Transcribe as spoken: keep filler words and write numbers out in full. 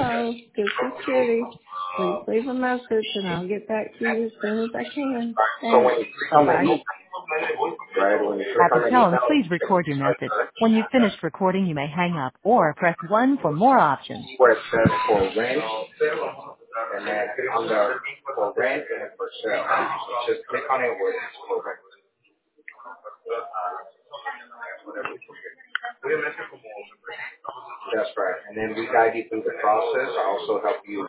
hello, this is Kitty. Please leave a message and I'll get back to you as soon as I can. So when Thanks. you click on the Bye. email, right, when you click At the on the tone, email, please it's record your a message. search When you've finished recording, you may hang up or press one for more options. where it says for rent, and then on the for rent and then for sale. So just click on it where it's for rent. That's right. And then we guide you through the process. I also help you